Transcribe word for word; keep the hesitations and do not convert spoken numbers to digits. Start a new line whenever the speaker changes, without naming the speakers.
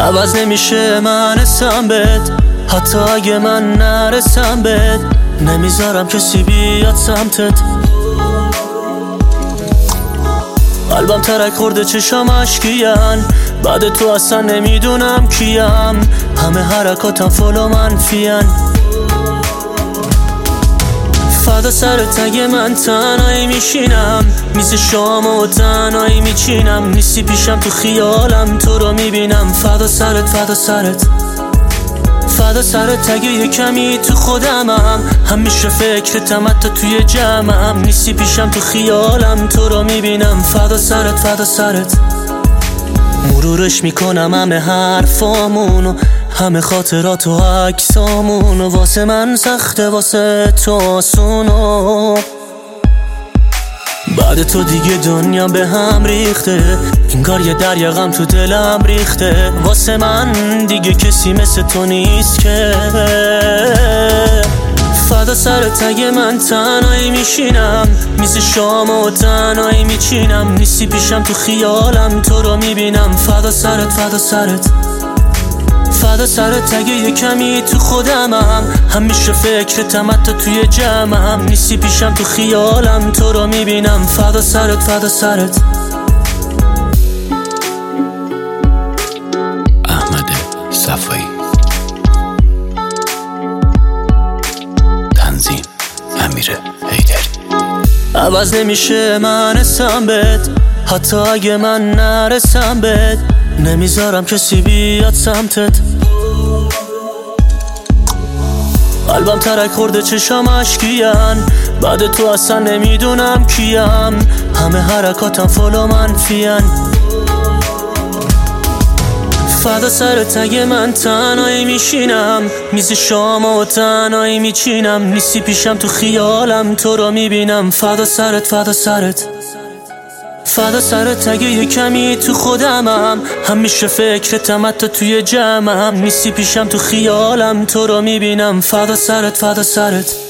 عوض نمیشه من اسم بهت، حتی اگه من نرسم بهت نمیذارم کسی بیاد سمتت. قلبم ترک خورده چشام اشکیان، بعد تو اصلا نمیدونم کیم، همه حرکاتم فلو منفیان. فدا سرت اگه من تنهایی میشینم، میز شام و تنهایی میچینم، نیستی پیشم تو خیالم تو رو میبینم. فدا سرت فدا سرت فدا سرت اگه یه کمی تو خودمم، همیشه فکرتم حتی توی جمعم، نیستی پیشم تو خیالم تو رو میبینم. فدا سرت فدا سرت مرورش میکنم همه حرفامونو، همه خاطرات و عکسامونو، واسه من سخته واسه تو آسونو. بعد تو دیگه دنیا به هم ریخته، انگار یه دریا غم تو دلم ریخته، واسه من دیگه کسی مثل تو نیست که. فدا سرت اگه من تنهایی میشینم، میز شام و تنهایی میچینم، نیستی پیشم تو خیالم تو رو میبینم. فدا سرت فدا سرت فدا سرت اگه یه کمی تو خودمم، همیشه فکرتم حتی توی جمعم، نیستی پیشم تو خیالم تو رو میبینم. فدا سرت فدا سرت
احمد صفایی، تنظیم امیر حیدری.
عوض نمیشه من اسم بهت، حتی اگه من نرسم بهت نمیذارم کسی بیاد سمتت. قلبم ترک خورده چشام اشکیان، بعد تو اصلا نمیدونم کیم، همه حرکاتم فلو منفیان. فدا سرت اگه من تنهایی میشینم، میز شام و تنهایی میچینم، نیستی پیشم تو خیالم تو رو میبینم. فدا سرت فدا سرت فدا سرت اگه یه کمی تو خودمم، همیشه فکرتم حتی توی جمعم، نیستی پیشم تو خیالم تو رو میبینم. فدا سرت فدا سرت